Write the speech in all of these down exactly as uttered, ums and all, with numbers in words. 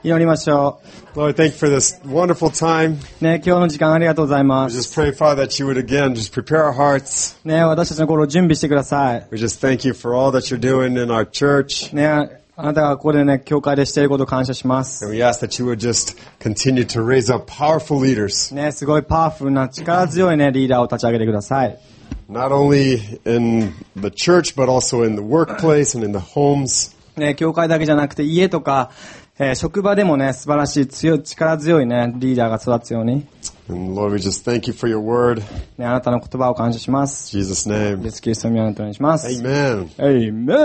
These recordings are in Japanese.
祈りましょ Lord, thank you for this wonderful time. う。ね、今日の時間ありがとうございま We す。 just pray, Father, that you would again just prepare our hearts. ね、私たちの心を準備してください。 We just thank you for all that you're doing in our church. ね、あなたがここでね、教会でしていることを感謝します。 And we ask that you would just continue to raise up powerful leaders, ね、すごいパワフルな力強いね、リーダーを立ち上げてください。 not only in the church, but also in the workplace and in the homes. ね、教会だけじゃなくて家とか、えー職場でもね、素晴らしい強い、力強いね、リーダーが育つように。 And Lord, we just thank you for your word. ね、あなたの言葉を感謝します。 In Jesus' name. イエスキリストの皆にお願いします。 Amen. エイメン。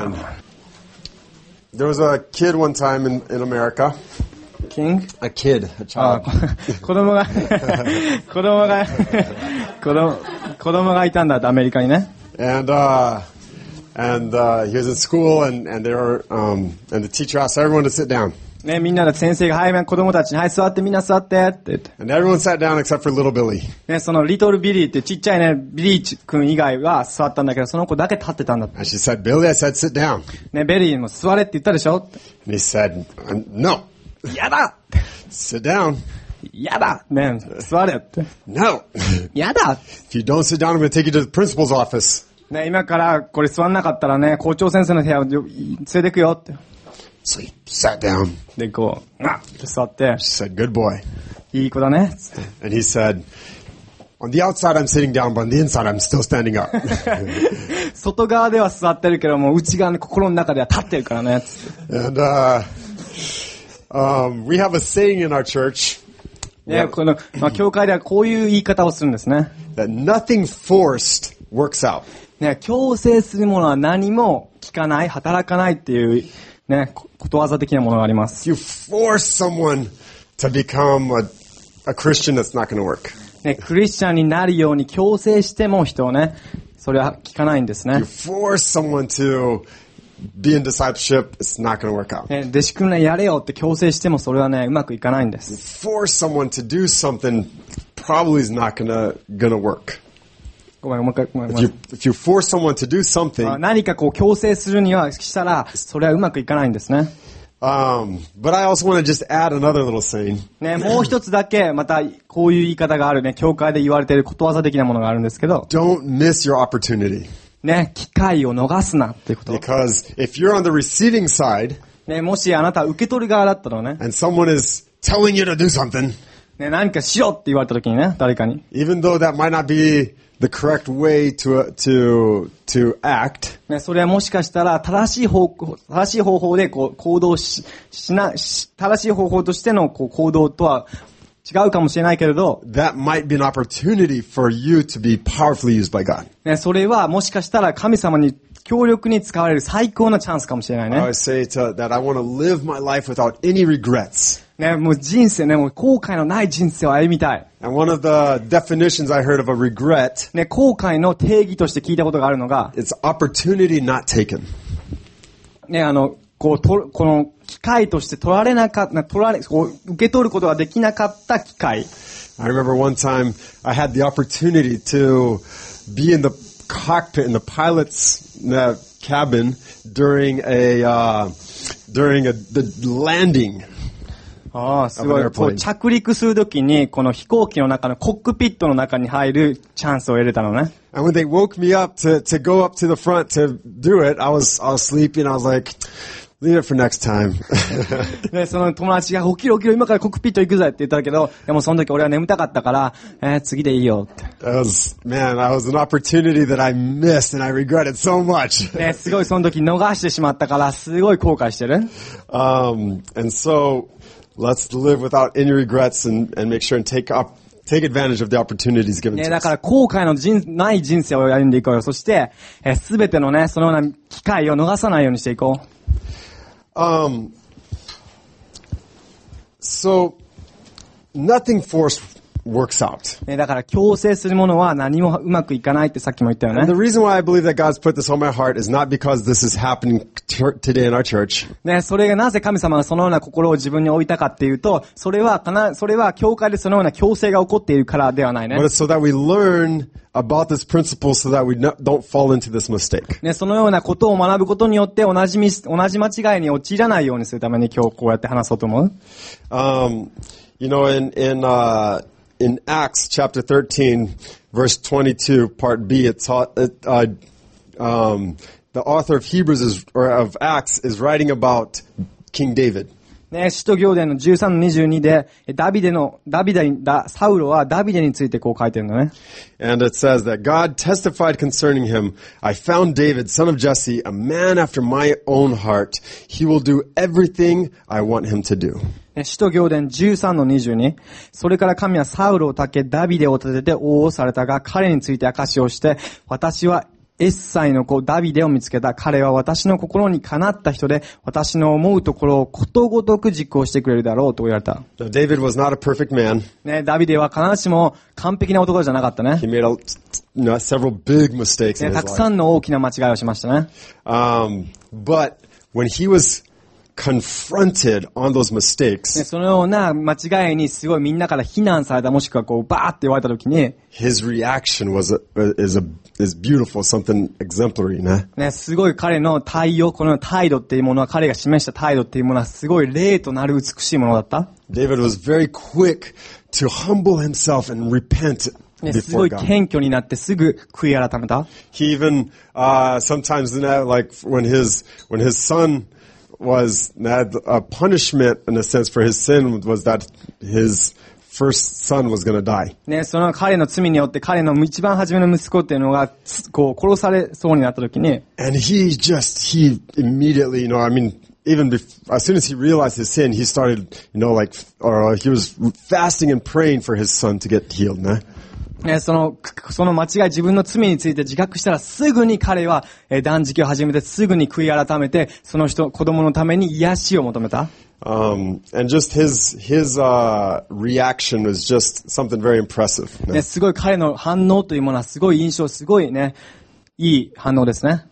There was a kid one time in, in America. キング A kid, a あ child. 子供が、子供が、子供、子供がいたんだって、アメリカにね。 And, uh, and, uh, he was in school and, and they were, um, and the teacher asked everyone to sit down. ね、みんなで先生が、はい、子供たちに、はい、座って、みんな座って、って言って。 And everyone sat down except for little Billy. ね、その、リトルビリーってちっちゃいね、ビリー君以外は座ったんだけど、その子だけ立ってたんだって。 And she said, Billy, I said sit down. ね、ベリーも座れって言ったでしょって。 And he said, no. やだ Sit down. やだね、座れって。 No. やだ If you don't sit down, I'm going to take you to the principal's office. ね、今からこれ座んなかったらね、校長先生の部屋を連れてくよって。 So he sat down. で、こう、あって座って、 She said, good boy. いい子だね。 And he said, on the outside, I'm sitting down, but on the inside, I'm still standing up. 外側では座ってるけども、内側の心の中では立ってるからね。つって And, uh, um, we have a saying in our church ね、この、まあ、教会ではこういう言い方をするんですね。 that nothing forced works out. ね、強制するものは何も効かない、働かないっていう、ね、こことわざ的なものがあります。 If you force someone to become a, a Christian, that's not going to work. ね、クリスチャンになるように強制しても人をね、それは効かないんですね You。force someone to be in discipleship, it's not going to work out. ね、弟子訓練やれよって強制してもそれはね、うまくいかないんです。 Force someone to do something probably is not going to going to work. ごめん、もう一回、ごめん、ご If め you ん。 if you force someone to do まあ something, 何かこう強制するにはしたら、それはうまくいかないんですね。 um, but I also want to just add another little saying. ね、もう一つだけ、またこういう言い方があるね、教会で言われていることわざ的なものがあるんですけど、 Don't miss your opportunity. ね、機会を逃すなっていうこと。 Because if you're on the receiving side ね、もしあなたは受け取る側だったのね、 and someone is telling you to do something, ね、何かしろって言われた時にね、誰かに。 even though that might not be the correct way to to to act, ね、それはもしかしたら正しい方向、正しい方法でこう行動し、しな、し正しい方法としてのこう行動とは違うかもしれないけれど、 that might be an opportunity for you to be powerfully used by God. ね、それはもしかしたら神様に強力に使われる最高なチャンスかもしれない I ね。 always say to, that I want to live my life without any regrets. ね、もう人生ね、もう後悔のない人生を歩みたい。 And one of the definitions I heard of a regret, ね、後悔の定義として聞いたことがあるのが、 it's opportunity not taken. ね、あの、こう、と、この機会として取られなかった、取られ、こう、受け取ることができなかった機会。 I remember one time I had the opportunity to be in the cockpit in the pilot's uh, cabin during a uh, during a the landing. ああ、すごい。 Of an airplane. こう着陸するときに、この飛行機の中のコックピットの中に入るチャンスを得れたのね。 And when they woke me up to to go up to the front to do it, I was I was sleeping. I was like, leave it for next time. で、その友達が起きろ起きろ今からコックピット行くぜって言ったけど、でもその時俺は眠たかったから、えー、次でいいよって。 That was man, that was an opportunity that I missed, and I regret it so much. ね、すごいその時逃してしまったから、すごい後悔してる。 Um, and so let's live without any regrets and and make sure and take up. Take advantage of the opportunities given ね、 to だ us. から後悔の人ない人生を歩んでいこうよ。そして、えー、すべてのね、そのような機会を逃さないようにしていこう。 Um, so nothing forced works out. ね、だから強制するものは何もうまくいかないってさっきも言ったよ And the ね。 reason why I believe that God's put this on my heart is not because this is happening t- today in our church. ね、それがなぜ神様がそのような心を自分に置いたかっていうと、それはかな、それは教会でそのような強制が起こっているからではないね But。it's so that we learn about this principle so that we no, don't fall into this mistake. ね、そのようなことを学ぶことによって同じミス、同じ間違いに陥らないようにするために今日こうやって話そうと思う。 Um, you know, in, in, uh, in Acts chapter thirteen, verse twenty-two, part B, it taught, it, uh, um, the author of Hebrews is, or of Acts is writing about King David. ね、使徒行伝のじゅうさんのにじゅうにで、ダビデの、ダビデだ、サウロはダビデについてこう書いてるのね。 And it says that God testified concerning him, I found David, son of Jesse, a man after my own heart. He will do everything I want him to do. ね、使徒行伝じゅうさんのにじゅうに、それから神はサウロを立て、ダビデを立てて王をされたが、彼について証しをして、私はエッサイの子ダビデを見つけた。彼は私の心にかなった人で、私の思うところをことごとく実行してくれるだろうと言われた。 Now, David was not a perfect man. ね、ダビデは必ずしも完璧な男じゃなかったね。 He made a, you know, several big mistakes ね、 in た his くさ life. んの大きな間違いをしましたね。 Um, but when he was confronted on those ね、 mistakes, そのような間違いにすごいみんなから非難された、もしくはこうバーって言われたときに、 his reaction was a, is a, is beautiful, something exemplary, ね。 ね、すごい彼の対応、この態度っていうものは、彼が示した態度っていうものはすごい例となる美しいものだった。 David was very quick to humble himself and repent ね、すご before い God. 謙虚になってすぐ悔い改めた。 He even, uh, sometimes, you know, like when his, when his son was, had a punishment in a sense for his sin was that his first son was going to die. ね、その彼の罪によって彼の一番初めの息子っていうのが、こう、殺されそうになった時に、 And he just, he immediately, you know, I mean, even before, as soon as he realized his sin, he started, you know, like, or he was fasting and praying for his son to get healed, ね。 ね、その、その間違い、自分の罪について自覚したらすぐに彼は、えー断食を始めてすぐに悔い改めて、その人、子供のために癒しを求めた。 Um, and just his, his, uh, reaction was just something very impressive. ね。 ね、すごい彼の反応というものはすごい印象、すごいね、いい反応ですね。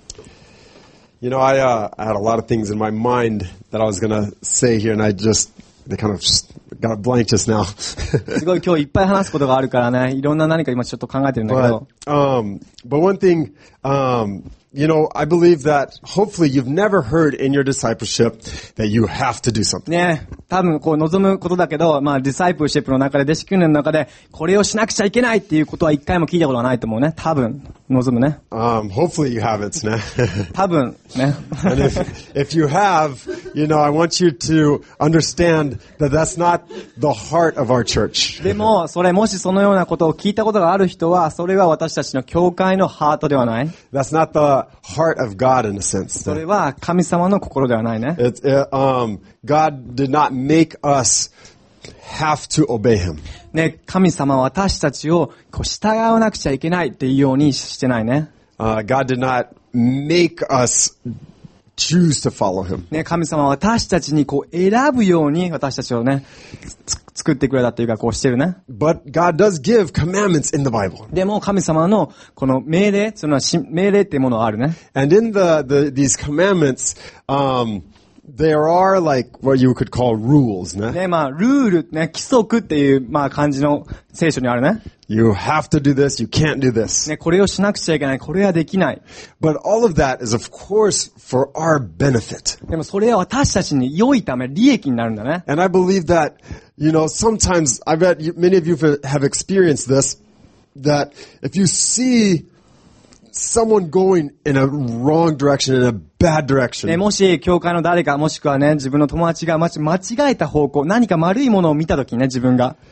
You know, I, uh, I had a lot of things in my mind that I was going to say here, and I just, they kind of just got a blank just now. すごい今日いっぱい話すことがあるからね、いろんな何か今ちょっと考えてるんだけ but, ど。 um, but one thing, um, you know, I believe that hopefully you've never heard in your discipleship that you have to do something. ね、多分こう望むことだけど、まあディサイプルシップの中で、弟子訓練の中で、これをしなくちゃいけないっていうことは一回も聞いたことはないと思うね。多分、望むね。 Um, hopefully you haven't. ね。 多分、ね。 And if, if you have, you know, I want you to understand that that's not the heart of our church. でも、それもしそのようなことを聞いたことがある人は、それは私たちの教会のハートではない。 That's not the heart of God in a sense. それは神様の心ではないね。 It's, it, um, God did not make us have to obey Him. ね、神様は私たちをこう従わなくちゃいけないっていうようにしてないね。 Uh, God did not make us choose to follow Him. ね、神様は私たちにこう選ぶように私たちをね、つ作ってくれたっていうかこうしてるね。 But God does give commandments in the Bible. でも神様のこの命令、そのし命令っていうものがあるね。 And in the, the these commandments, um, there are like what you could call rules. ね。 ね、まあ、ルール、ね、規則っていう、まあ、漢字の聖書にあるね。 You have to do this, you can't do this. ね、これをしなくちゃいけない、これはできない。 But all of that is, of course, for our benefit. でもそれは私たちに良いため、利益になるんだね。 And I believe that, you know, sometimes, I bet you, many of you have experienced this, that if you see someone going in a wrong direction, in a bad ね、 direction, もし、教会の誰か、もしくはね、自分の友達が間違えた方向、何か悪いものを見たときね、自分が。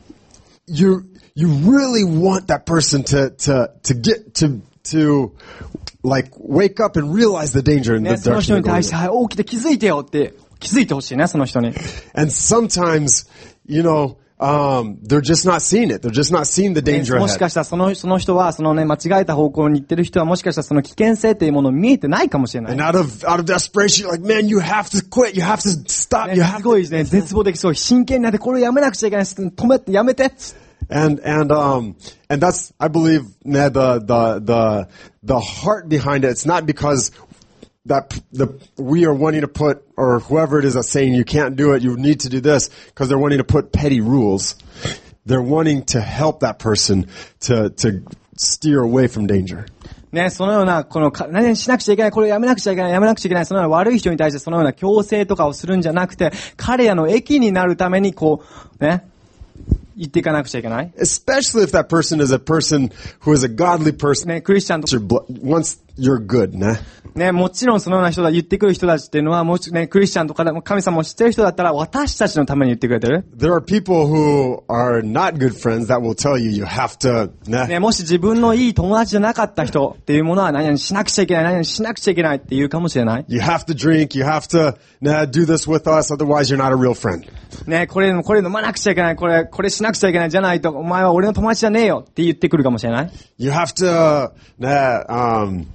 you, you really want that person to, to, to get, to, to, like, wake up and realize the danger in ね、 the その direction 人 they're に going 対して、 in. はい、起きて気づいてよって、気づいてほしいね、その人に。 And sometimes, you know, um, they're just not seeing it. They're just not seeing the ね danger もし ahead. かしたらその、その人は、そのね、間違えた方向に行ってる人は、もしかしたらその危険性っていうものを見えてないかもしれない。 And out of, out of desperation, you're like, man, you have to quit. You have to stop. ね You す have ごいね、絶望的そう、真剣になって、これをやめなくちゃいけない。止めて、やめて。 And, and, um, and that's, I believe, the, the, the, the heart behind it. It's not because that the, we are wanting to put, or whoever it is that's saying you can't do it, you need to do this, because they're wanting to put petty rules. They're wanting to help that person to, to steer away from danger. ね、そのような、この、か何々しなくちゃいけない、これをやめなくちゃいけない、やめなくちゃいけない、そのような悪い人に対してそのような強制とかをするんじゃなくて、彼らの益になるために、こう、ね、言っていかなくちゃいけない。 Especially if that person is a person who is a godly person. ね、クリスチャンと Your blo- Once you're good, nah? ね、もちろんそのような人が言ってくる人たちっていうのは、もちね、クリスチャンとかでも神様を知ってる人だったら、私たちのために言ってくれてる。 There are people who are not good friends that will tell you you have to, nah? ね、もし自分のいい友達じゃなかった人っていうものは何々しなくちゃいけない、何々しなくちゃいけないって言うかもしれない。 You have to drink, you have to, nah, do this with us, otherwise you're not a real friend. ね、これ、これ飲まなくちゃいけない、これ、これしなくちゃいけないじゃないと、お前は俺の友達じゃねえよって言ってくるかもしれない。 You have to, nah, um,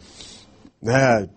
nah,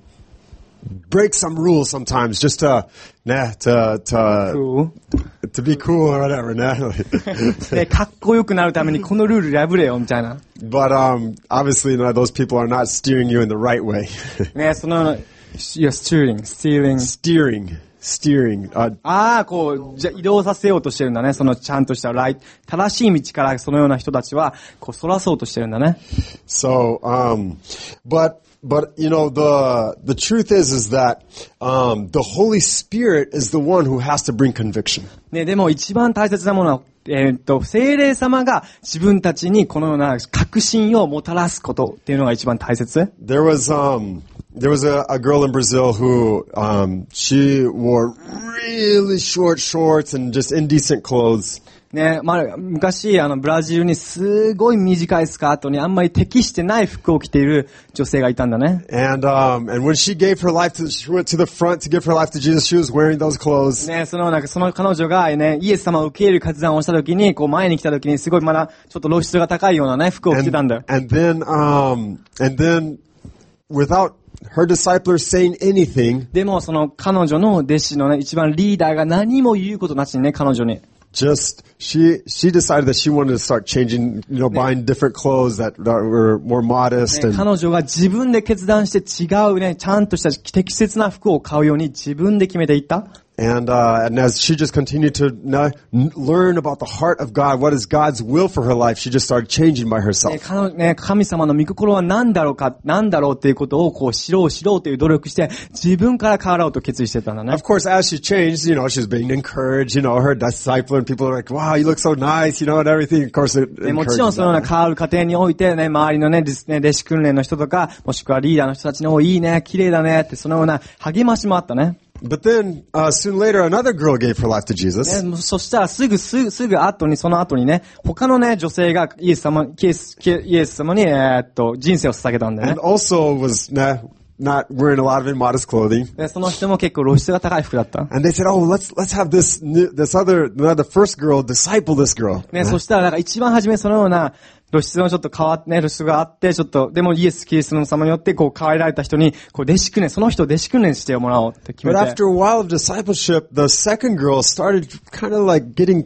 break some rules sometimes just to, nah, to, to, to be cool or whatever, nah. ね、かっこよくなるためにこのルール破れよ、みたいな。 But, um, obviously, nah, those people are not steering you in the right way. ね、その、いや、スチューリング、スティーリング。 steering, steering, uh, ああ、こう、じゃ、移動させようとしてるんだね。その、ちゃんとしたライト、正しい道からそのような人たちは、こう、そらそうとしてるんだね。 so, um, but, But, you know, the, the truth is, is that, um, the Holy Spirit is the one who has to bring conviction. ね、でも一番大切なものは、えーっと、聖霊様が自分たちにこのような確信をもたらすことっていうのが一番大切。 There was, um, there was a, a girl in Brazil who, um, she wore really short shorts and just indecent clothes. ね、まあ、昔、あの、ブラジルにすごい短いスカートにあんまり適してない服を着ている女性がいたんだね。 And, um, and when she gave her life to, she went to the front to give her life to Jesus, she was wearing those clothes. ね、その、なんか、その彼女がね、イエス様を受け入れる決断をしたときに、こう前に来たときにすごいまだちょっと露出が高いようなね、服を着てたんだよ。 And, and then, um, and then, without her disciples saying anything, でも、その彼女の弟子のね、一番リーダーが何も言うことなしにね、彼女に。 just she she decided that she wanted to start changing, you know, buying different clothes that, that were more modest. ね、 and 彼女が自分で決断して違うね、ちゃんとした適切な服を買うように自分で決めていった。 And, uh, and as she just continued to now learn about the heart of God, what is God's will for her life, she just started changing by ね herself. 彼女ね、神様の御心は何だろうか、何だろうっていうことをこう知ろう知ろうという努力して自分から変わろうと決意してたんだね。 Of course, as she changed, you know, she was being encouraged, you know, her disciple and people are like, wow, you look so nice, you know, and everything. Of course, it ね、もちろんそのような変わる過程においてね、周りのね、ですね、弟子訓練の人とか、もしくはリーダーの人たちに、お、いいね、綺麗だねって、そのような励ましもあったね。 But then, uh, soon later, another girl gave her life to Jesus. ね、そしたらすぐすぐ、すぐ後に、その後にね、他のね、女性がイエス様、イエス、イエス様に、えー、っと、人生を捧げたんだよね And。also was nah, not wearing a lot of immodest clothing. で、その人も結構露出が高い服だった。 And they said, oh, let's, let's have this, new, this other, the first girl disciple this girl. ね、そしたら、なんか一番初めそのような、露出のちょっと変わってね、露出があって、ちょっと、でもイエス・キリストの様によって、こう、変えられた人に、こう、弟子訓練、その人を弟子訓練してもらおうって決め But て。 after a while of discipleship, the second girl started kind of like getting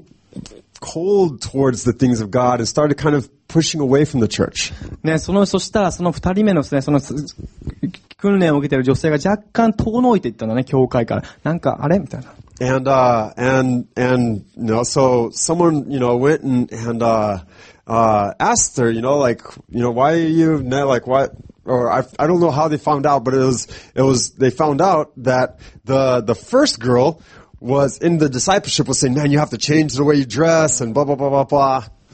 cold towards the things of God and started kind of pushing away from the church. ね、その、そしたらその二人目のですね、その、訓練を受けている女性が若干遠のいていったんだね、教会から。なんか、あれみたいな。 And, uh, and, and, you know, so someone, you know, went and, and, uh, uh, asked her, you know, like, you know, why are you, like, why, or I, I don't know how they found out, but it was, it was, they found out that the, the first girl was in the discipleship was saying, man, you have to change the way you dress and blah, blah, blah, blah, blah.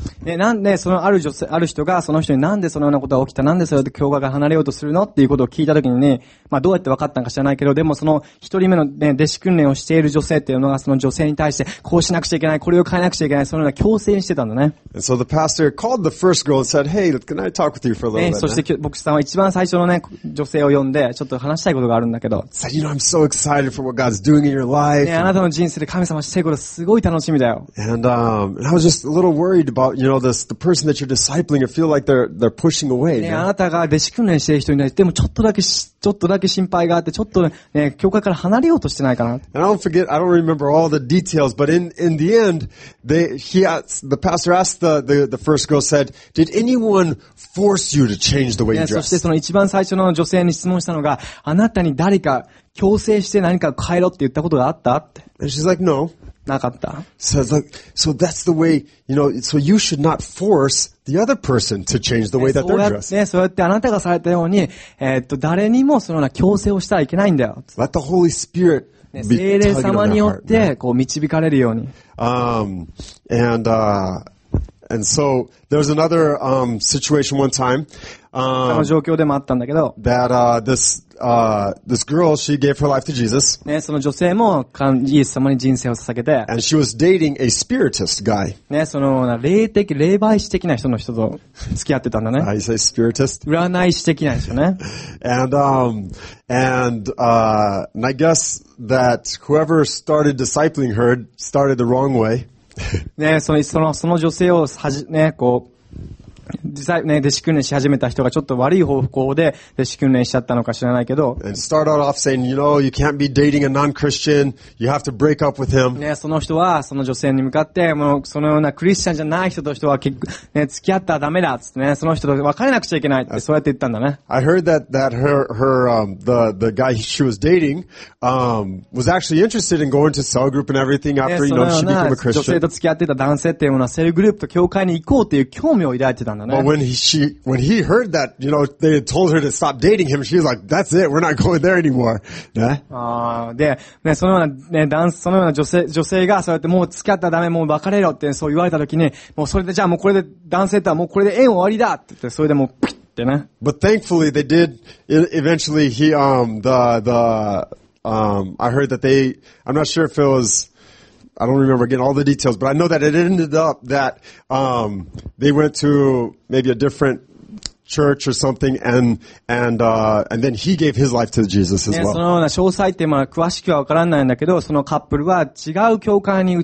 ね、なんで、そのある女性、ある人がその人になんでそのようなことが起きた、なんでそれで教会から離れようとするのっていうことを聞いたときにね、まあどうやって分かったんか知らないけど、でもその一人目のね、弟子訓練をしている女性っていうのがその女性に対して、こうしなくちゃいけない、これを変えなくちゃいけない、そのような強制にしてたんだね。 And so the pastor called the first girl and said, hey, can I talk with you for a little ね、 bit? そして牧師さんは一番最初のね、女性を呼んで、ちょっと話したいことがあるんだけど、 Said, you know, I'm so excited for what God's doing in your life. ね、あなたの人生で神様していることすごい楽しみだよ。 And, um, and I was just a little worried about, you know, this, the person that you're discipling. I feel like they're, they're pushing away. ね、あなたが弟子訓練している人に対して、でもちょっとだけし、ちょっとだけ心配があって、ちょっとね、教会から離れようとしてないかな。 And I don't forget, I don't remember all the details, but in, in the end, they, he asked, the pastor asked the, the, the first girl said, did anyone force you to change the way you ね、そして dress? その一番最初の女性に質問したのが、あなたに誰か強制して何か変えろって言ったことがあったって。 And she's like, no. なかった。 So it's like, so that's the way, you know, so you should not force the other person to change the way that そう they're やっ dressing. て、そうやってあなたがされたように、えーっと、誰にもそのような強制をしたらいけないんだよ。 Let the Holy Spirit ね、 be 聖霊 tugging 様 on に their よ heart. って、こう導かれるように。 Um, and, uh, and so there was another, um, situation one time, そ um, の状況でもあったんだけど、 that, uh, this, uh, this girl, she gave her life to Jesus. ね、その女性もイエス様に人生を捧げて、 And she was dating a spiritist guy. ね、その霊的、霊媒師的な人の人と付き合ってたんだね。 How you say spiritist? 占い師的な人ね。 And, um, and, uh, and I guess that whoever started discipling her started the wrong way. ね、その、その、その女性をはじ、ね、こう、実際ね、弟子訓練し始めた人がちょっと悪い方向で弟子訓練しちゃったのか知らないけど、 And start out off saying, you know, you can't be dating a non-Christian. You have to break up with him. ね、その人はその女性に向かって、もうそのようなクリスチャンじゃない人と人は結局、ね、付き合ったらダメだっつってね、その人と別れなくちゃいけないってそうやって言ったんだね。 I heard that, that her, her, um, the, the guy she was dating, um, was actually interested in going to cell group and everything ね、 after, そ you の know, よ she うな became a 女性 Christian. と付き合ってた男性っていうのはセルグループと教会に行こうっていう興味を抱いてたんだ But ね。 when he, she, when he heard that, you know, they had told her to stop dating him, she was like, that's it. We're not going there anymore. Yeah? あーで、ね、そのような、ね、男、そのような女性、女性がそうやってもう付き合ったらダメ、もう別れろってそう言われた時に、もうそれでじゃあもうこれで男性とはもうこれで縁終わりだって言って、それでもうピッてね。 But thankfully they did, e- eventually he, um, the, the, um, I heard that they, I'm not sure if it was, I don't remember again all the details, but I know that it ended up that, um, they went to maybe a different church or something, and and uh, and then he gave his life to Jesus as ね、そ well. のような詳細ってまあ詳しくはわからないんだけど、そのカップルは違う教会に移って、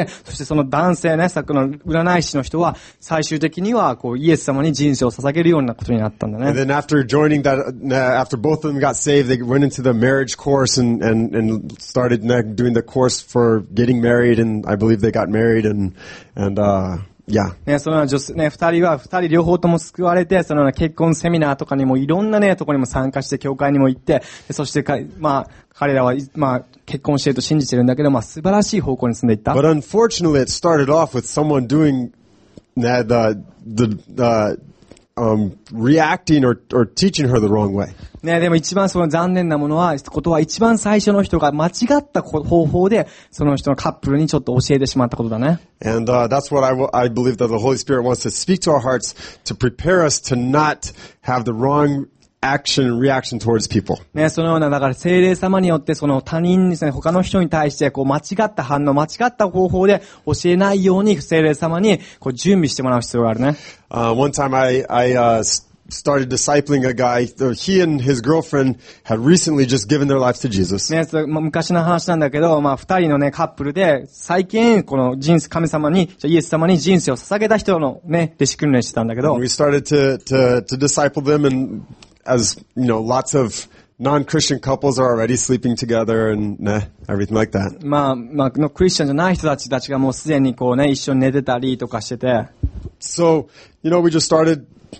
そしてその男性ね、さっきの占い師の人は最終的にはこうイエス様に人生を捧げるようなことになったんだ And ね。 then after joining that, uh, after both of them got saved, they went into the marriage course and and and started uh, doing the course for getting married, and I believe they got married, and and uh, yeah. ね、そのような女性、ね、二人は、二人両方とも救われて、そのような結婚セミナーとかにもいろんなね、ところにも参加して、教会にも行って、そしてか、まあ、彼らは、まあ、結婚していると信じてるんだけど、まあ、素晴らしい方向に進んでいった。 But unfortunately, it started off with someone doing uh, the the the um, reacting or or teaching her the wrong way. ね、でも一番その残念なものは、ことは一番最初の人が間違った方法で、その人のカップルにちょっと教えてしまったことだね。 And uh, that's what I, w- I believe that the Holy Spirit wants to speak to our hearts to prepare us to not have the wrong action and reaction towards people. ね、そのような、だから聖霊様によってその他人にですね、他の人に対してこう間違った反応、間違った方法で教えないように聖霊様にこう準備してもらう必要があるね。 Uh, one time I, I uh, started discipling a guy. He and his girlfriend had recently just given their lives to Jesus. ね、それまあ昔の話なんだけど、まあ二人のね、カップルで、最近、この人生、神様に、イエス様に人生を捧げた人のね、弟子訓練してたんだけど、 We started to, to, to disciple them, and as, you know, lots of non-Christian couples are already sleeping together and nah, everything like that. まあ、まあ、のクリスチャンじゃない人たちたちがもうすでにこうね、一緒に寝てたりとかしてて、 So, you know, we just started,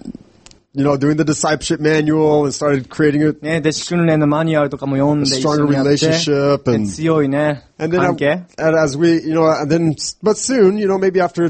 you know, doing the discipleship manual and started creating a, ね、弟子訓練のマニュアルとかも読んで一緒にやって Stronger relationship and- で強いね、 and then, 関係。 and as we, you know, and then, but soon, you know, maybe after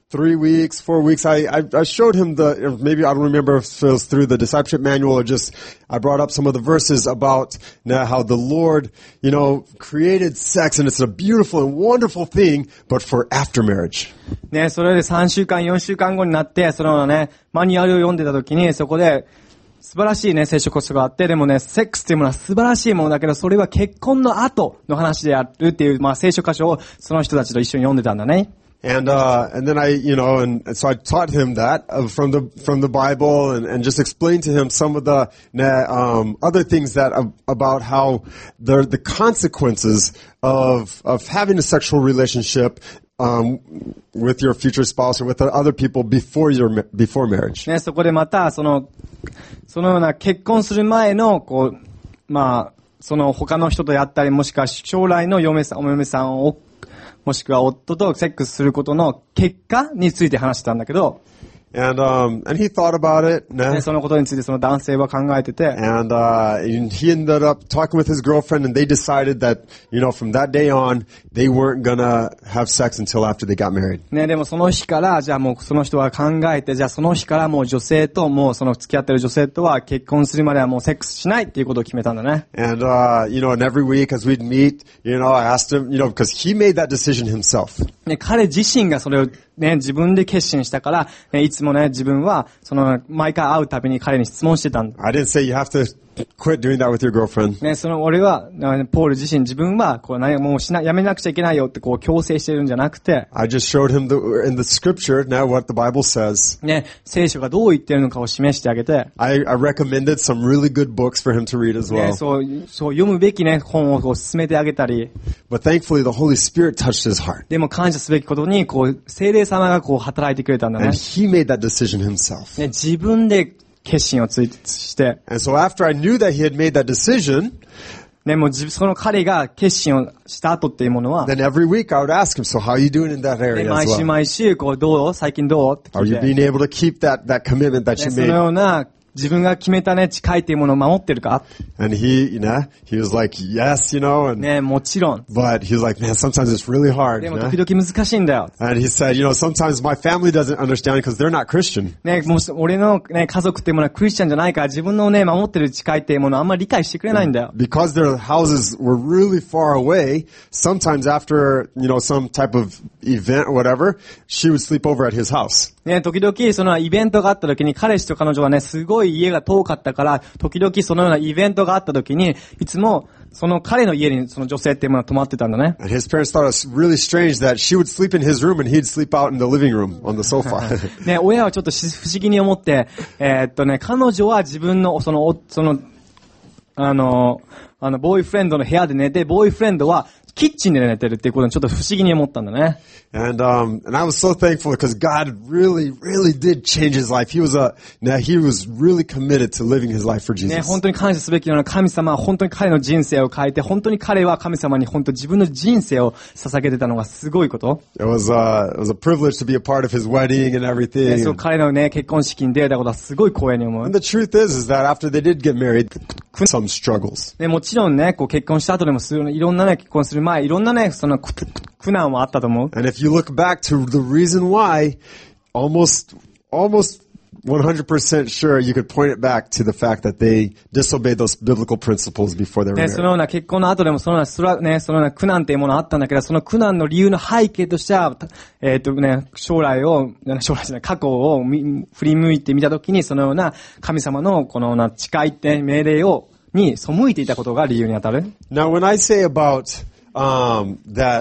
three weeks, four weeks, I, I, I showed him the, maybe I don't remember if it was through the discipleship manual or just, I brought up some of the verses about now how the Lord, you know, created sex and it's a beautiful and wonderful thing, but for after marriage. ね、それでさんしゅうかん、よんしゅうかんごになって、そのね、マニュアルを読んでた時に、そこで、素晴らしいね、聖書コストがあって、でもね、セックスっていうものは素晴らしいものだけど、それは結婚の後の話であるっていう、まあ聖書箇所をその人たちと一緒に読んでたんだね。 And, uh, and then I, you know, and so I taught him that uh, from the, from the Bible and, and just explained to him some of the, um, other things that, uh, about how the, the consequences of, of having a sexual relationship, um, with your future spouse or with other people before your, before marriage. ね、そこでまた、その、そのような結婚する前の、こう、まあ、その他の人とやったり、もしくは将来の嫁さん、お嫁さんを、もしくは夫とセックスすることの結果について話してたんだけど、 And, um, and he thought about it. ね、そのことについてその男性は考えてて、 And, uh, he ended up talking with his girlfriend and they decided that, you know, from that day on, they weren't gonna have sex until after they got married. ね、でもその日から、じゃあもうその人は考えて、じゃあその日からもう女性と、もうその付き合ってる女性とは結婚するまではもうセックスしないっていうことを決めたんだね。 And, uh, you know, and every week as we'd meet, you know, I asked him, you know, because he made that decision himself. ね、彼自身がそれをね、自分で決心したから、ね、いつもね、自分は、その、毎回会うたびに彼に質問してたんだ。 I didn't say you have to quit doing that with your girlfriend. ね、その、俺は、ポール自身自分は、こう、何もうしな、やめなくちゃいけないよってこう、強制してるんじゃなくて、 I just showed him the, in the scripture now what the Bible says. ね、聖書がどう言ってるのかを示してあげて、 I, I recommended some really good books for him to read as ね、 well. そう、そう、読むべきね、本をこう、進めてあげたり、 But thankfully the Holy Spirit touched his heart. でも感謝すべきことに、こう、聖霊様がこう、働いてくれたんだね。 And he made that decision himself. ね、自分で決心をついして、 And so after I knew that he had made that decision, ね、もう自その彼が決心をした後っていうものは、 then every week I would ask him, so how are you doing in that ね、 area 毎 as 週 well? 毎週、こう、どう最近どうって聞 Are い you て、 being able to keep that, that commitment that ね、 you その made? ような、自分が決めたね、誓いっていうものを守ってるか And he, you know, he was like, yes, you know, and, ね、もちろん。 but he was like, man, sometimes it's really hard. で You も know? 時々難しいんだよ。 And he said, you know, sometimes my family doesn't understand because they're not Christian. ね、もし、俺のね、家族っていうものはクリスチャンじゃないから、自分のね、守ってる誓いっていうものをあんまり理解してくれないんだよ。 Because their houses were really far away, sometimes after, you know, some type of event or whatever, she would sleep over at his house. ね、時々そのイベントがあった時に、彼氏と彼女はね、すごい家が遠かったから、時々そのようなイベントがあった時に、いつも、その彼の家にその女性っていうものは泊まってたんだね。 And his parents thought it was really strange that she would sleep in his room and he'd sleep out in the living room on the sofa. ね、親はちょっとし不思議に思って、えーっとね、彼女は自分の、その、おその、あの、あの、ボーイフレンドの部屋で寝て、ボーイフレンドはキッチンで寝てるっていうことにちょっと不思議に思ったんだね。 And, um, and I was so thankful because God really, really did change his life. He was a, now he was really committed to living his life for ね、 Jesus. 本当に感謝すべきなのは神様は本当に彼の人生を変えて、本当に彼は神様に本当自分の人生を捧げてたのがすごいこと。 It was, uh, it was a privilege to be a part of his wedding and ね、 everything. そう彼のね、結婚式に出会えたことはすごい光栄に思う。 And the truth is, is that after they did get married, some struggles. ね、もちろんね、こう結婚した後でもする、いろんなね、結婚する前、いろんなね、その苦苦難はあったと思う。 And if you look back to the reason why, almost, almost one hundred percent sure you could point it back to the fact that they disobeyed those biblical principles before they were ね、そ married. のような結婚の後でもそのようなそれはね、そのような苦難っていうものがあったんだけど、その苦難の理由の背景としては、えっとね、将来を、将来じゃない、過去を見振り向いてみたときに、そのような神様のこのような誓いって命令を、に背いていたことが理由に当たる。 Now, when I say about um, that,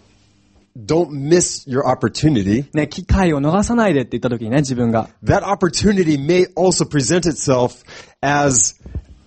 don't miss your opportunity. ね、機会を逃さないでって言ったときにね、自分が。 That opportunity may also present itself as,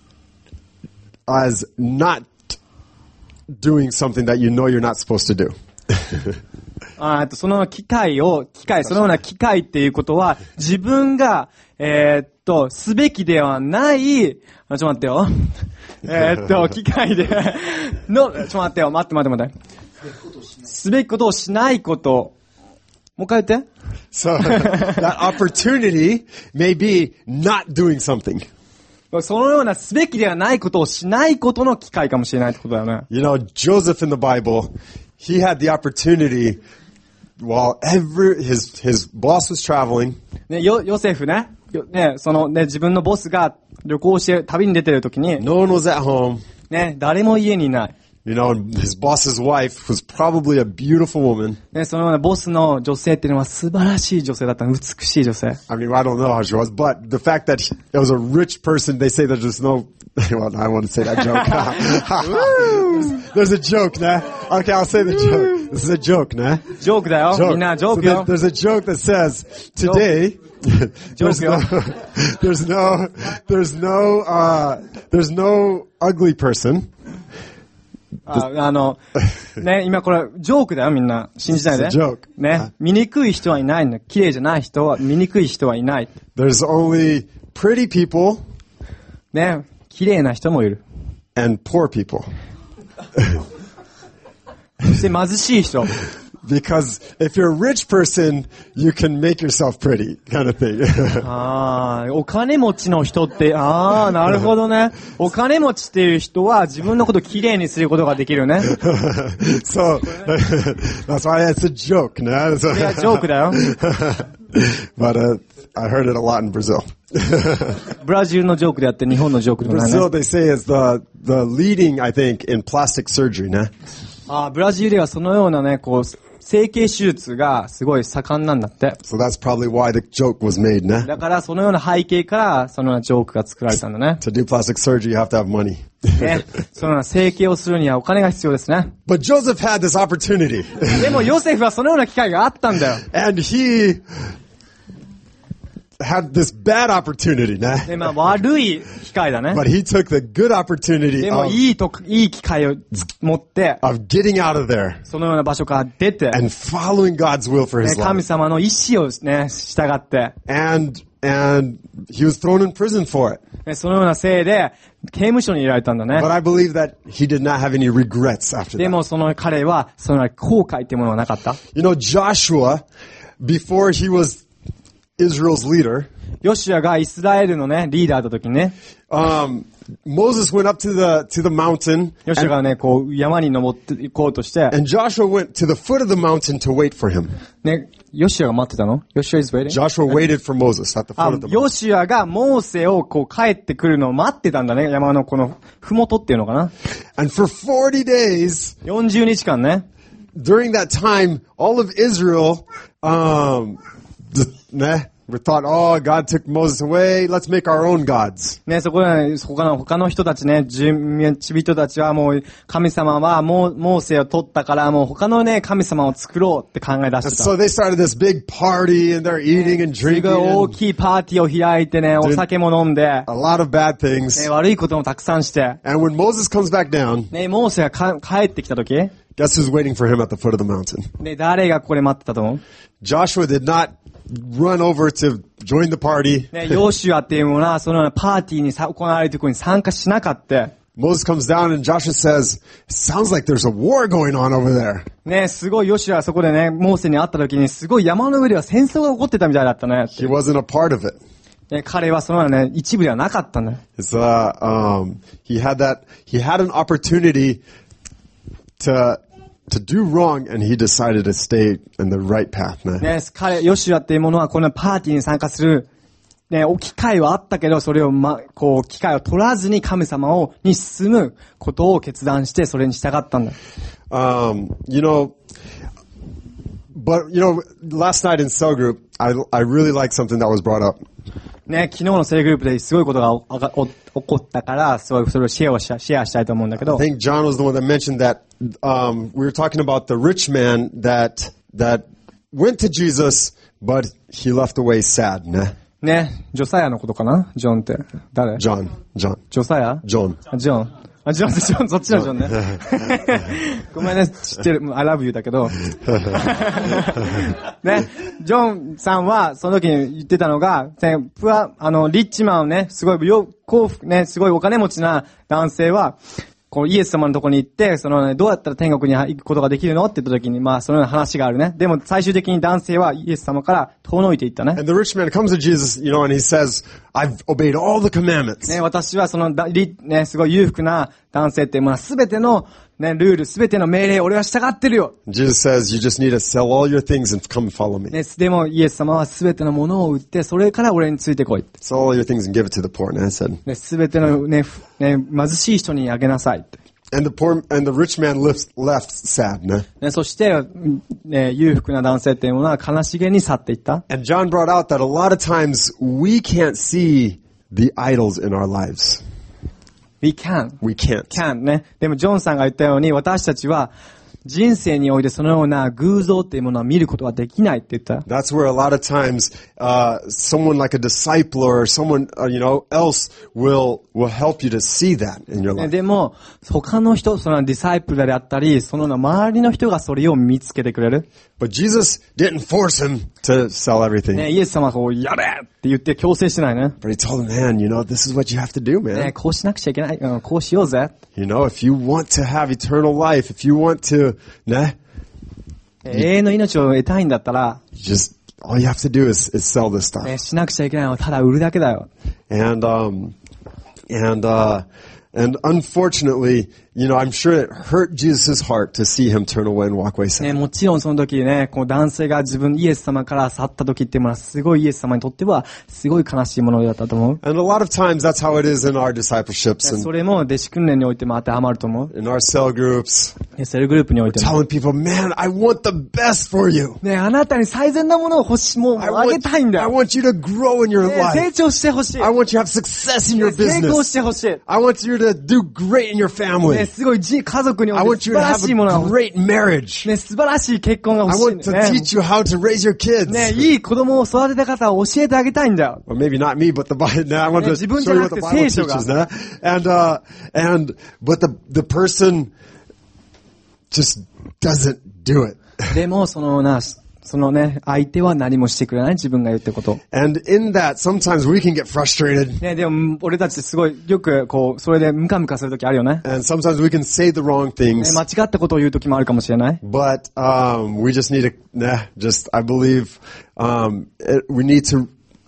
as not doing something that you know you're not supposed to do. あとその機会を、機会、そのような機会っていうことは、自分が、えー、っと、すべきではない、あちょっと待ってよ。えーっと、機会で、の、ちょっと待ってよ、待って待って待って。すべきことをしないこと。もう一回言って。 So that opportunity may be not doing something. そのようなすべきではないことをしないことの機会かもしれないってことだよね。 You know, Joseph in the Bible, he had the opportunity while every his his boss was traveling, ね、ヨ、ヨセフね、よね、そのね、自分のボスが旅行して旅に出てる時に、 no one was at home. ね、誰も家にいない。 You know, and his boss's wife was probably a beautiful woman. ね、その、ね、ボスの女性っていうのは素晴らしい女性だったの。美しい女性。 I mean, I don't know how she was, but the fact that he, it was a rich person, they say that there's no, well, I want to say that joke. there's, there's a joke, nah? Okay, I'll say the joke. This is a joke, nah? ジョークだよ。 Joke. みんなジョー So クよ。 there- there's a joke that says, today, there's no, there's no, there's no, uh, there's no ugly person. あ, あの、ね、今これ、ジョークだよ、みんな。信じないで。 It's a joke. ね、醜い人はいないの。綺麗じゃない人は、醜い人はいない。 There's only pretty people ね、綺麗な人もいる。 and poor people. そして貧しい人。 Because if you're a rich person, you can make yourself pretty, kind of thing. ああ、お金持ちの人って、ああ、なるほどね。お金持ちっていう人は自分のことを綺麗にすることができるね。 So, that's why it's a joke, nah? それはジョークだよ。 But uh, I heard it a lot in Brazil. ブラジルのジョークであって日本のジョークでもないね。 Brazil, they say, is the, the leading, I think, in plastic surgery, nah? ああ、ブラジルではそのようなね、こう、整形手術がすごい盛んなんだって。 So that's probably why the joke was made, nah? だからそのような背景からそのようなジョークが作られたんだね。 To do plastic surgery, you have to have money. ね、そのような整形をするにはお金が必要ですね。 But Joseph had this opportunity. でもヨセフはそのような機会があったんだよ。 And he had this bad opportunity, nah? で、まあ悪い機会だね。 But he took the good opportunity でも of, いいと、いい機会を持って、 of getting out of there そのような場所から出て、 and following God's will for ね his 神 life. 様の意志をね、従って、 And, and he was thrown in prison for it. ねそのようなせいで刑務所に入れられたんだね。 But I believe that he did not have any regrets after で that. もその彼は、その後悔っていうものはなかった。 You know, Joshua, before he was Israel's leader, ヨシュアがイスラエルのね、リーダーだった時にね、 um, Moses went up to the, to the mountain ヨシュアがね、こう、山に登っていこうとして、 and Joshua went to the foot of the mountain to wait for him. ね、ヨシュアが待ってたの？ヨシュア is waiting? Joshua waited for Moses at the あ foot of the mountain. ヨシュアがモーセをこう帰ってくるのを待ってたんだね。山のこの、ふもとっていうのかな。 And for forty days, よんじゅうにちかんね。 during that time, all of Israel, um, the, nah, we thought, oh, God took Moses away. Let's make our own gods. ね、そこで、他の、他の人たちね、住民人たちはもう、神様はもう、モーセを取ったから、もう他のね、神様を作ろうって考え出 And してた。 so they started this big party and they're eating and すごい drinking 大 and きいパーティーを開いてね、お酒も飲んで、 a lot of bad ね、 things. 悪いこともたくさんして、 And when Moses comes back down, ね、モーセがか帰ってきた時、 guess who's waiting for him at the foot of the mountain? ね、誰がここで待ってたと思う？ Joshua did not run over to join the party. ね、ヨシュアっていうものは、そのようなパーティーにさ行われるところに参加しなかった。 Moses comes down and Joshua says, sounds like there's a war going on over there. ね、すごいヨシュアはそこでね、モーセに会った時に、すごい山の上では戦争が起こってたみたいだったね。 He wasn't a part of it. ね、彼はそのようなね、一部ではなかったんだよ。 It's, uh, um, he had that, he had an opportunity to, to do wrong and he decided to stay in the right path, man. ね、彼、ヨシュアっていうものはこのパーティーに参加する、ね、機会はあったけど、それをま、こう、機会を取らずに神様を、に進むことを決断して、それに従ったんだ。 Um, you know, but, you know, last night in cell group, I, I really liked something that was brought up. ね、昨日のセルグループですごいことがおおお起こったから、すごいそれをシェアをしシェアしたいと思うんだけど。 I think John was the one that mentioned that, um, we were talking about the rich man that, that went to Jesus, but he left away sad, ne? ね、ジョサヤのことかな？ジョンって。誰？ John, John, ジョサヤ？ John. あジョン。あ、ジョン、ジョン、そっちのジョンね。ごめんね、知ってる。I love you だけど。ね、ジョンさんは、その時に言ってたのが、プア、あの、リッチマンをね、すごい、よ、幸福、ね、すごいお金持ちな男性は、こう、イエス様のところに行って、そのね、どうやったら天国に行くことができるのって言った時に、まあ、そのような話があるね。でも、最終的に男性はイエス様から遠のいていったね。 And the rich man comes to Jesus, you know, and he says, I've obeyed all the commandments. ね、私はそのだ、りね、すごい裕福な男性っていうものはすべての、ね、ルール、すべての命令、俺は従ってるよ。 Jesus says, you just need to sell all your things and come and follow me. ね、でもイエス様はすべてのものを売って、それから俺についてこい。 Sell all your things and give it to the poor. And I said, ね、すべてのね、ね、貧しい人にあげなさいって。 and the poor, and the rich man left, left sad. ね。 ね、そして、ね、裕福な男性っていうものは悲しげに去っていった。 And John brought out that a lot of times we can't see the idols in our lives. We can. We can't. can ね。でもジョンさんが言ったように、私たちは人生においてそのような偶像っていうものは見ることはできないって言った。 That's where a lot of times uh, someone like a disciple or someone uh, you know else will will help you to see that in your ね、 life. でも、他の人、そのディサイプルであったり、その周りの人がそれを見つけてくれる。 But Jesus didn't force him to sell everything. ね、イエス様はこう、やれって言って強制してないね。 But he told him, man, you know, this is what you have to do, ね、 man. こうしなくちゃいけない。うん、こうしようぜ。 You know, if you want to have eternal life, if you want to, ね、 永遠の命を得たいんだったら、 just all you have to do is, is sell this stuff. ね、しなくちゃいけないのはただ売るだけだよ。 And um, and uh, and unfortunately, you know, I'm sure it hurt Jesus' heart to see him turn away and walk away ね、 sad. もちろんその時ね、こう男性が自分、イエス様から去った時っていうものはすごいイエス様にとってはすごい悲しいものだったと思う。 And a lot of times that's how it is in our discipleships そ and れも弟子訓練においても当てはまると思う。 in our cell groups. ね、セルグループにおいても。 Telling people, man, I want the best for you. ね、あなたに最善なものを欲しい、もう I あげ want, たいんだ I よ。 want you to grow in your ね、成 life. 長してほしい。 I want you to have success in your 成功し business. てほしい。 I want you to do great in your ね、 family. すごいじ家族にお I い want て素 you to 晴ら have しいものが a 欲し great marriage. い。ね、素晴らしい結婚が I 欲しい。 want to ね、 teach you how to raise your kids. ね、いい子供を育てた方を教えてあげたいんだよ。 Or maybe not me, but the Bible. Now I want to 自分 show じゃ you な what く the て Bible 聖書が。 teaches. Now. And uh, and but the the person just doesn't do it. でも、そのな、そのね、相手は何もしてくれない、自分が言ってること。 And in that, sometimes we can get frustrated. ね、でも、俺たちすごい、よく、こう、それでムカムカするときあるよね。 And sometimes we can say the wrong ね、 things. 間違ったことを言うときもあるかもしれない。 But um, we just need to, nah, just, I believe um, it, we need to,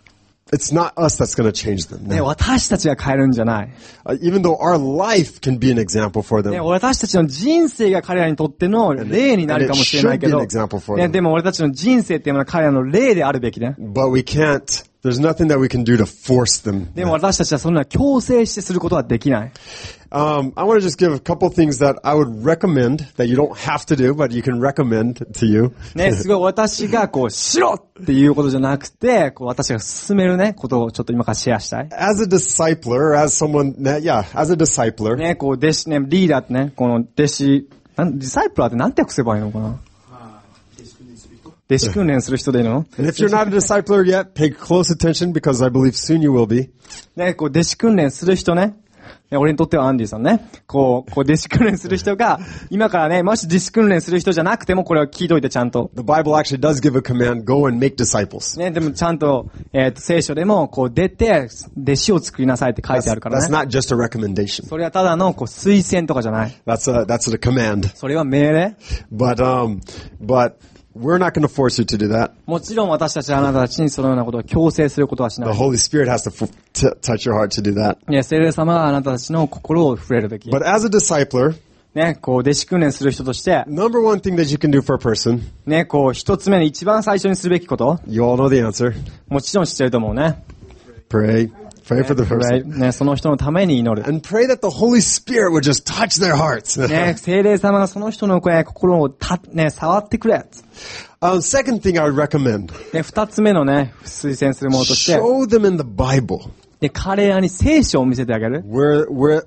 it's not us that's going to change them. ね、 Nah. 私たちが変えるんじゃない。 Uh, even though our life can be an example for ね、 them. 私たちの人生が彼らにとっての例になるかもしれないけど、 And it should be an example for them. ね、でも俺たちの人生っていうのは彼らの例であるべきね。 But we can't, there's nothing that we can do to force them. でも私たちはそんな強制してすることはできない。 Um, I want to just give a couple things that I would recommend that you don't have to do, but you can recommend to you. ね、すごい私がこう、しろっていうことじゃなくて、こう私が進めるね、ことをちょっと今からシェアしたい。 As a discipler, as someone, yeah, as a discipler, ね、こう、弟子ね、リーダーってね、この弟子、なんディサイプラーってなんて訳せばいいのかな。弟子訓練する人でいいの？ and if you're not a discipler yet, pay close attention because I believe soon you will be. ね、こう、弟子訓練する人ね。ね、俺にとってはアンディさんね。こう、こう、弟子訓練する人が、今からね、もし弟子訓練する人じゃなくても、これは聞いといてちゃんと。 The Bible actually does give a command, go and make disciples. ね、でもちゃんと、えっと、聖書でも、こう、出て、弟子を作りなさいって書いてあるから That's ね。 not just a recommendation. それはただの、こう、推薦とかじゃない。 That's a, that's a command. それは命令。 But, um, but we're not going to force you to do that. もちろん私たちはあなたたちにそのようなことを強制することはしな The い。 Holy Spirit has to f- t- touch your heart to do that. ね、聖霊様があなたたちの心を触れるべき。 But as a discipler, ね、こう、弟子訓練する人として、 number one thing that you can do for a person, ね、こう、一つ目に一番最初にするべきこと、 you all know the answer. もちろん知ってると思うね。 Pray. Pray for the person. ね、その人のために祈る。 And pray that the Holy Spirit would just touch their hearts. ね、聖霊様がその人の声、心をた、ね、触ってくれ。 um, second thing I would recommend, ね、二つ目のね、推薦するものとして、 show them in the Bible で、彼らに聖書を見せてあげる。 where, where,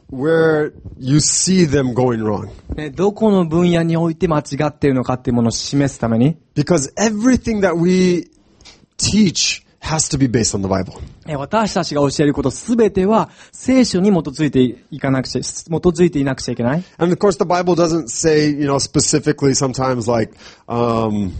where you see them going wrong. ね、どこの分野において間違っているのかっていうものを示すために、 Because everything that we teach has to be based on the Bible. ね、私たちが教えることすべては聖書に基づいていかなくちゃ、基づいていなくちゃいけない。 And of course the Bible doesn't say, you know, specifically sometimes like, um,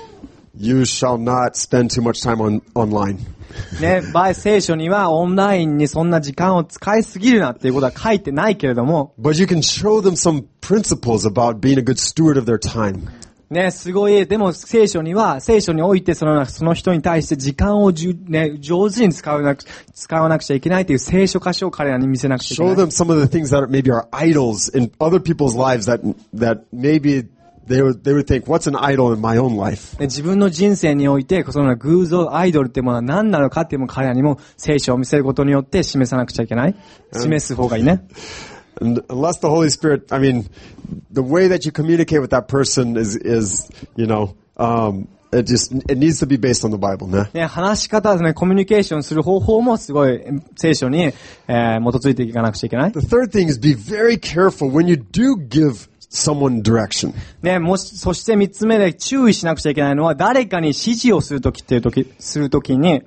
you shall not spend too much time on, online. ね、場合聖書にはオンラインにそんな時間を使いすぎるなっていうことは書いてないけれども、 But you can show them some principles about being a good steward of their time. ね、すごい。でも聖書には、聖書においてその、その人に対して時間をじゅ、ね、上手に使わなく、使わなくちゃいけないという聖書箇所を彼らに見せなくちゃいけな Show い。 them some of the things that are, maybe are idols in other people's lives that, that maybe they would, they would think, what's an idol in my own life? ね、自分の人生において、その偶像、アイドルっていうものは何なのかっていうのを彼らにも聖書を見せることによって示さなくちゃいけない。示す方がいいね。 And unless the Holy Spirit, I mean, the way that you communicate with that person is, is, you know, um, it just, it needs to be based on the Bible, ね。 ね、話し方ですね、コミュニケーションする方法もすごい聖書に、えー、基づいていかなくちゃいけない。 The third thing is be very careful when you do give someone direction. ね、もし、そして三つ目で注意しなくちゃいけないのは、誰かに指示をするときっていうとき、するときに、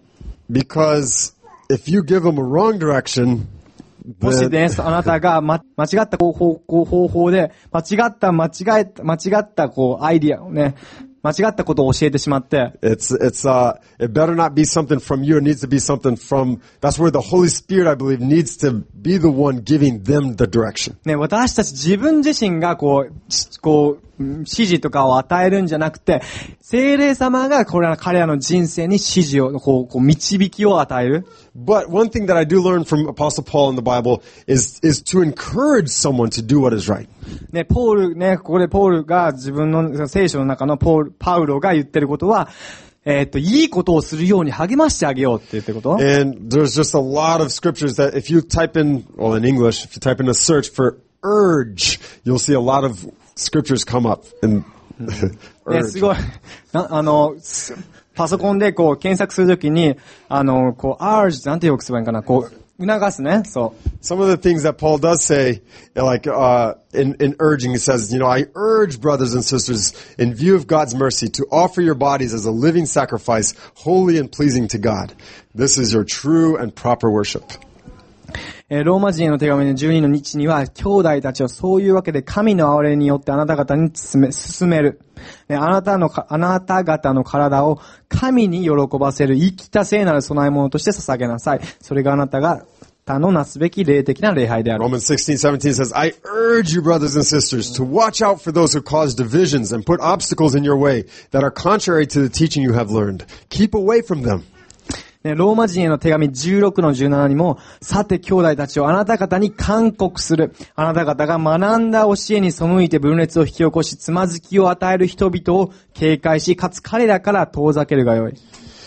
Because if you give them a wrong direction, もしね、あなたが、ま、間違った方法、方法で、間違った、間違え、間違った、こう、アイディアをね、間違ったことを教えてしまって、 it's, it's, uh, it better not be something from you. It needs to be something from, that's where the Holy Spirit, I believe, needs to be the one giving them the direction. ね、私たち自分自身がこう、こう、指示とかを与えるんじゃなくて、聖霊様がこれは彼らの人生に指示を、こう、こう導きを与える。 But one thing that I do learn from Apostle Paul in the Bible is, is to encourage someone to do what is right. ね、ポール、ね、ここでポールが自分の聖書の中のポール、パウロが言ってることは、えっと、いいことをするように励ましてあげようって言ってること。 And there's just a lot of scriptures that if you type in, well in English, if you type in a search for urge, you'll see a lot of scriptures come up. And ね、すごい、な、あの、パソコンでこう検索するときに、あの、こう、urge なんてよくすればいいかな、こう、促すね、そう。 Some of the things that Paul does say, like, uh, in, in urging, he says, you know, I urge brothers and sisters, in view of God's mercy, to offer your bodies as a living sacrifice, holy and pleasing to God. This is your true and proper worship. ローマ人への手紙のじゅうにの日には、兄弟たちをそういうわけで神の憐れによってあなた方に進め、進める。あなたの、あなた方の体を神に喜ばせる生きた聖なる供え物として捧げなさい。それがあなたが他のなすべき霊的な礼拝である。 Romans sixteen seventeen says, I urge you, brothers and sisters, to watch out for those who cause divisions and put obstacles in your way that are contrary to the teaching you have learned. Keep away from them. ね、ローマ人への手紙じゅうろくのじゅうななにも、さて兄弟たちをあなた方に勧告する。あなた方が学んだ教えに背いて分裂を引き起こし、つまずきを与える人々を警戒し、かつ彼らから遠ざけるがよい。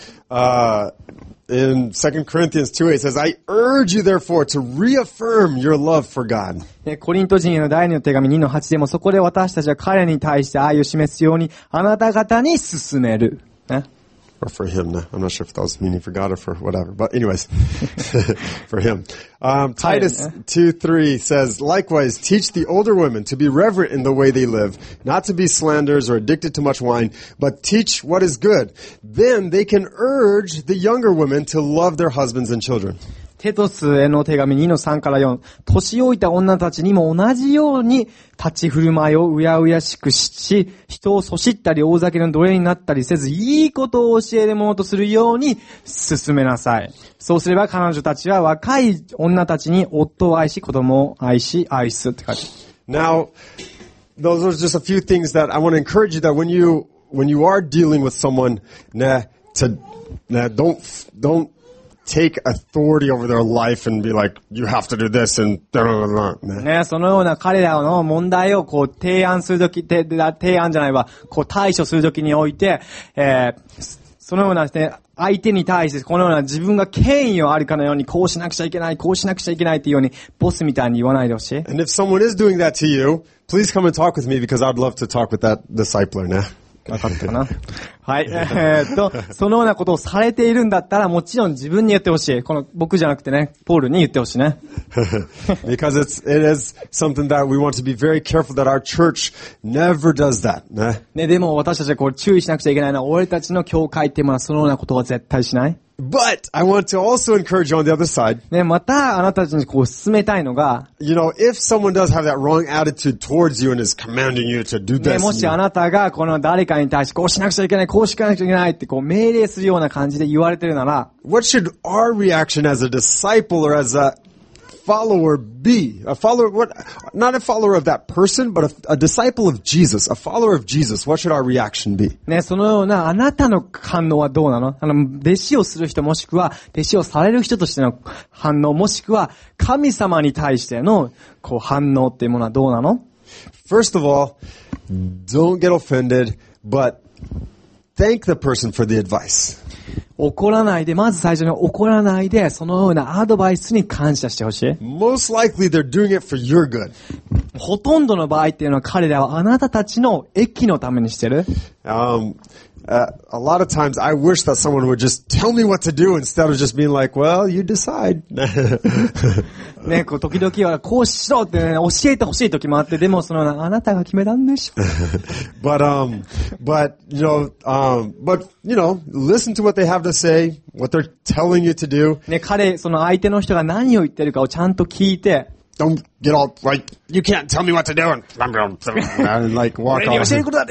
Uh, in Second Corinthians two eight says, I urge you therefore to reaffirm your love for God. ね、コリント人への第二の手紙にのはちでも、そこで私たちは彼に対して愛を示すように、あなた方に進める。ね。 Or for him. No, I'm not sure if that was meaning for God or for whatever. But anyways, for him. Um, Titus two three says, likewise, teach the older women to be reverent in the way they live, not to be slanderers or addicted to much wine, but teach what is good. Then they can urge the younger women to love their husbands and children. テトスへの手紙にのさんからよん。年老いた女たちにも同じように立ち振る舞いをうやうやしくし、人をそしったり大酒の奴隷になったりせず、いいことを教えるものとするように進めなさい。そうすれば彼女たちは若い女たちに夫を愛し、子供を愛し、愛すって書いてある。 Now, those are just a few things that I want to encourage you that when you, when you are dealing with someone, nah, to, nah, don't, don't, take authority over their life and be like, you have to do this and blah, blah, blah, blah. ね、そのような彼らの問題をこう提案するとき、提案じゃないわ、こう対処するときにおいて、えー、そのようなですね、相手に対してこのような自分が権威をあるかのようにこうしなくちゃいけない、こうしなくちゃいけないっていうようにボスみたいに言わないでほしい。 And if someone is doing that to you, please come and talk with me because I'd love to talk with that discipler now. わかったかなはい。えー、っと、そのようなことをされているんだったら、もちろん自分に言ってほしい。この、僕じゃなくてね、ポールに言ってほしいね。 Because it's, it is something that we want to be very careful that our church never does that. ね。 ね、でも私たちはこう注意しなくちゃいけないのは、俺たちの教会っていうのはそのようなことは絶対しない。 But I want to also encourage you on the other side. ね、またあなたたちにこう進めたいのが、 You know, if someone does have that wrong attitude towards you and is commanding you to do this. ね、もしあなたがこの誰かに対してこうしなくちゃいけない、こうしなくちゃいけないってこう命令するような感じで言われてるなら、 What should our reaction as a disciple or as a follower be? A follower, what, not a follower of that person, but a, a disciple of Jesus, a follower of Jesus. What should our reaction be? ね、そのようなあなたの反応はどうなの？あの、弟子をする人もしくは、弟子をされる人としての反応、もしくは、神様に対しての、こう、反応っていうものはどうなの？ First of all, don't get offended, but thank the person for the advice. 怒らないで、まず最初に怒らないで、そのようなアドバイスに感謝してほしい。 Most likely they're doing it for your good. ほとんどの場合っていうのは彼らはあなたたちの益のためにしてる。 Um, uh, a lot of times I wish that someone would just tell me what to do instead of just being like, well, you decide. ね、こう時々はこうしろって、ね、教えてほしい時もあって、でもそのあなたが決めたんでしょ。 but um, but you know, um, but you know, listen to what they have to say, what they're telling you to do. ね、彼その相手の人が何を言ってるかをちゃんと聞いて。 Don't get all like you can't tell me what to do and, and like walk off.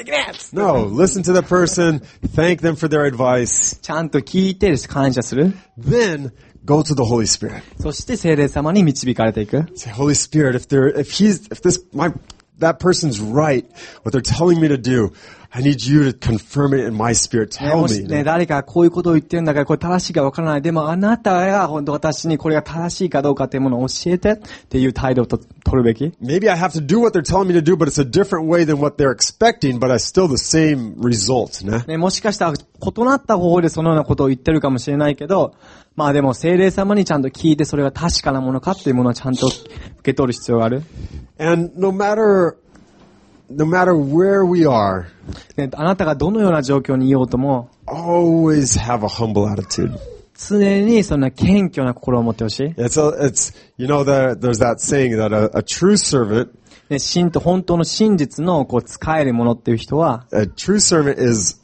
No, listen to the person, thank them for their advice. ちゃんと聞いて感謝する。 Then go to the Holy Spirit. そして聖霊様に導かれていく。 Say, Holy Spirit, if they're if he's if this my that person's right, what they're telling me to do, I need you to confirm it in my spirit. Tell もし me. ね、誰かこういうことを言ってるんだから、これ正しいかわからない。でもあなたが本当私にこれが正しいかどうかっていうものを教えてっていう態度をと取るべき。 Maybe I have to do what they're telling me to do, but it's a different way than what they're expecting, but I still the same result. ね? ね、もしかしたら異なった方法でそのようなことを言ってるかもしれないけど、まあでも聖霊様にちゃんと聞いてそれが確かなものかっていうものをちゃんと受け取る必要がある。 And no matter No matter where we are, ね、あなたがどのような状況にいようとも、 always have a humble attitude. 常にそんな謙虚な心を持ってほしい。 It's a, it's, you know, the, there's that saying that a, a true servant, ね、真と本当の真実のこう使えるものっていう人は、 a true servant is,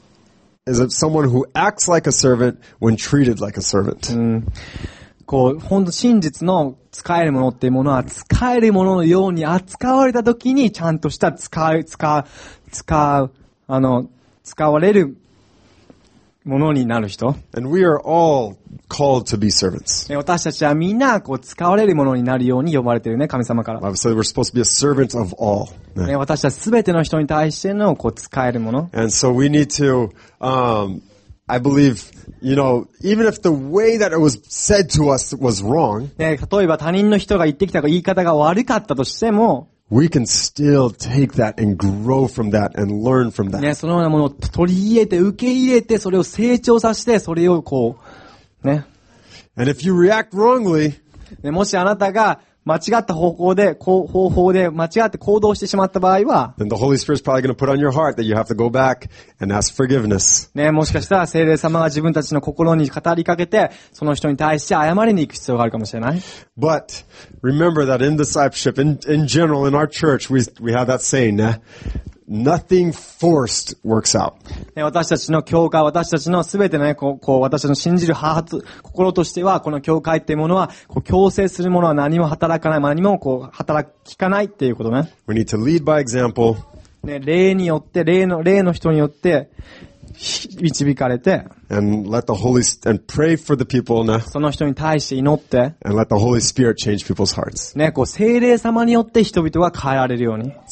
is someone who acts like a servant when treated like a servant. うん、こう、本当真実の使えるものっていうものは、使えるもののように扱われたときに、ちゃんとした使う、使う、使う、あの、使われるものになる人。 And we are all called to be servants. 私たちはみんな、こう、使われるものになるように呼ばれているね、神様から。 So we're supposed to be a servant of all. ね、私たちすべての人に対しての、こう、使えるもの。 And so we need to, um, I believe, you know, even if the way that it was said to us was wrong, ね、例えば他人の人が言ってきた言い方が悪かったとしても、 we can still take that and grow from that and learn from that. ね、そのようなものを取り入れて、受け入れて、それを成長させて、それをこう、ね。 And if you react wrongly, ね、もしあなたが間違った方向で、こう方法で間違って行動してしまった場合は、 then the Holy Spirit's probably going to put on your heart that you have to go back and ask forgiveness. ね、もしかしたら聖霊様が自分たちの心に語りかけて、その人に対して謝りに行く必要があるかもしれない。 But remember that in discipleship, in, in general, in our church, we, we have that saying, eh? Nothing forced works out. ね、私たちの教会、私たちのすべてのね、こう、こう私たちの信じるハート、心としては、この教会っていうものは、こう、強制するものは何も働かない、何もこう、働きかないっていうことね。 We need to lead by example. ね、霊によって、霊の、霊の人によって、導かれて、 and let the Holy, and pray for the people, ね、 その人に対して祈って、 and let the Holy Spirit change people's hearts. ね、こう、聖霊様によって人々が変えられるように。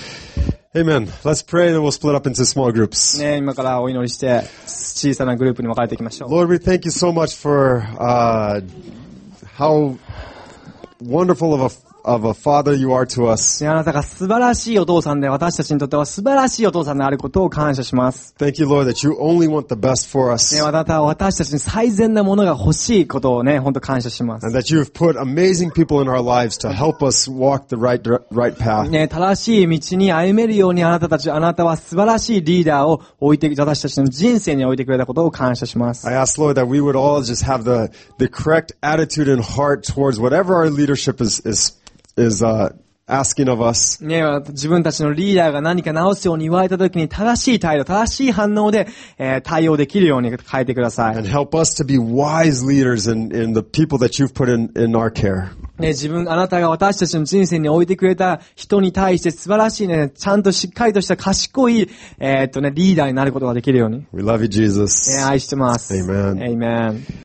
Amen. Let's pray and then we'll split up into small groups. ね、今からお祈りして、小さなグループに分かれていきましょう。 Lord, we thank you so much for uh, how wonderful of a of a father you are to us. ね、あなたが素晴らしいお父さんで、私たちにとっては素晴らしいお父さんであることを感謝します。 Thank you, Lord, that you only want the best for us. ね、あなたは私たちに最善なものが欲しいことをね、本当感謝します。 And that you have put amazing people in our lives to help us walk the right right path. ね、正しい道に歩めるようにあなたたち、あなたは素晴らしいリーダーを置いて、私たちの人生に置いてくれたことを感謝します。 I ask, Lord, that we would all just have the the correct attitude and heart towards whatever our leadership is is is uh, asking of us. ね、自分たちのリーダーが何か直すように言われたときに正しい態度、正しい反応で、えー、対応できるように変えてください。 And help us to be wise leaders in, in the people that you've put in, in our care. ね、自分、あなたが私たちの人生に置いてくれた人に対して素晴らしいね、ちゃんとしっかりとした賢い、えー、っとね、リーダーになることができるように。 We love you, Jesus. ね、愛してます。 Amen. Amen.